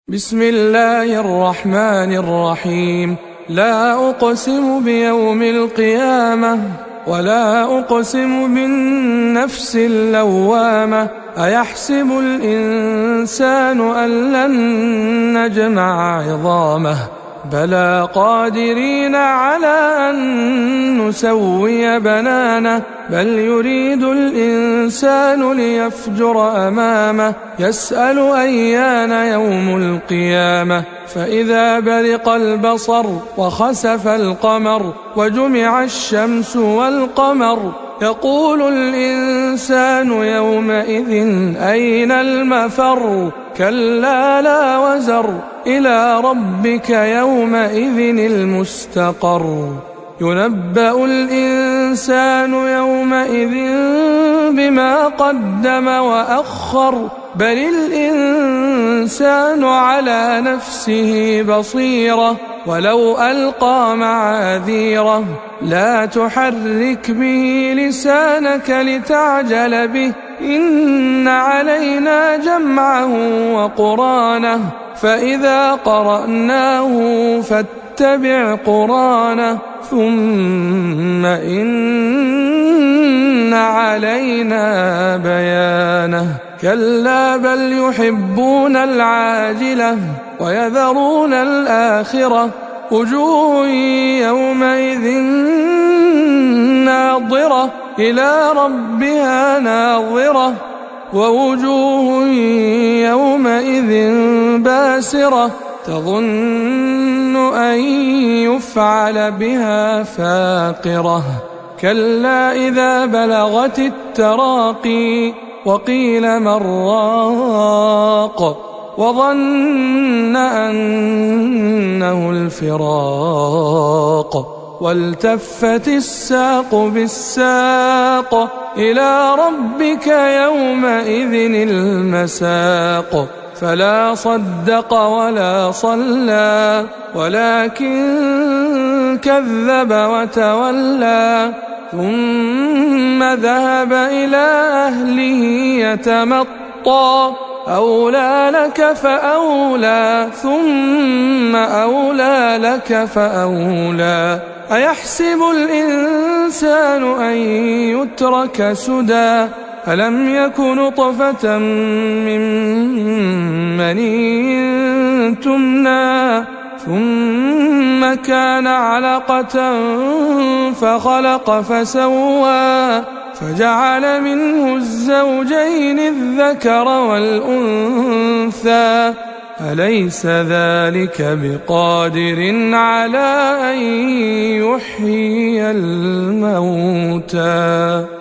بسم الله الرحمن الرحيم. لا أقسم بيوم القيامة ولا أقسم بالنفس اللوامة. أيحسب الإنسان أن لن نجمع عظامه بلى قادرين على أن نسوي بنانه بل يريد الإنسان ليفجر أمامه يسأل أيان يوم القيامة فإذا برق البصر وخسف القمر وجمع الشمس والقمر يقول الإنسان يومئذ أين المفر كلا لا وزر إلى ربك يومئذ المستقر ينبأ الإنسان يومئذ بما قدم وأخر بل الإنسان على نفسه بصيرة ولو ألقى معاذيره لا تحرك به لسانك لتعجل به إن علينا جمعه وقرانه فإذا قرأناه فاتبع قرانه ثم إن علينا بيانه كلا بل يحبون العاجلة ويذرون الآخرة وجوه يومئذ ناظرة إلى ربها ناظرة ووجوه يومئذ باسرة تظن أن يفعل بها فاقرة كلا إذا بلغت التراقي وقيل من راق وظن أنه الفراق والتفت الساق بالساق إلى ربك يومئذ المساق فلا صدق ولا صلى ولكن كذب وتولى ثم ذهب إلى أهله يتمطى أولى لك فأولى ثم أولى لك فأولى أيحسب الإنسان أن يترك سدى ألم يك نطفة من مني تمنى ثم كان علقة فخلق فسوى فجعل منه الزوجين الذكر والأنثى أليس ذلك بقادر على أن يحيي الموتى